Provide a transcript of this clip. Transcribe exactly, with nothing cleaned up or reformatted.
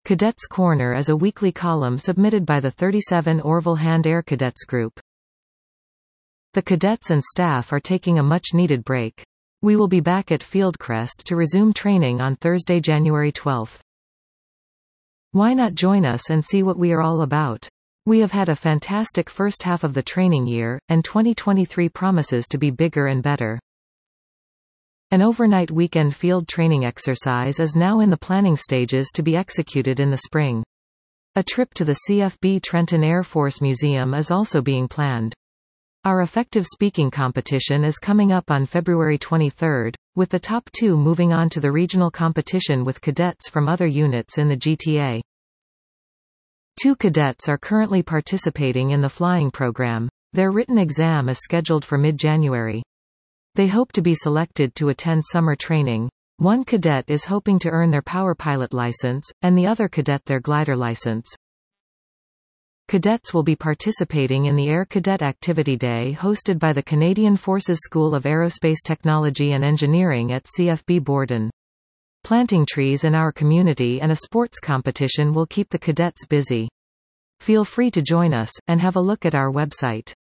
Cadets Corner is a weekly column submitted by the thirty-seven Orville Hand Air Cadets Group. The cadets and staff are taking a much-needed break. We will be back at Fieldcrest to resume training on Thursday, January twelfth. Why not join us and see what we are all about? We have had a fantastic first half of the training year, and twenty twenty-three promises to be bigger and better. An overnight weekend field training exercise is now in the planning stages to be executed in the spring. A trip to the C F B Trenton Air Force Museum is also being planned. Our effective speaking competition is coming up on February twenty-third, with the top two moving on to the regional competition with cadets from other units in the G T A. Two cadets are currently participating in the flying program. Their written exam is scheduled for mid-January. They hope to be selected to attend summer training. One cadet is hoping to earn their power pilot license, and the other cadet their glider license. Cadets will be participating in the Air Cadet Activity Day hosted by the Canadian Forces School of Aerospace Technology and Engineering at C F B Borden. Planting trees in our community and a sports competition will keep the cadets busy. Feel free to join us, and have a look at our website.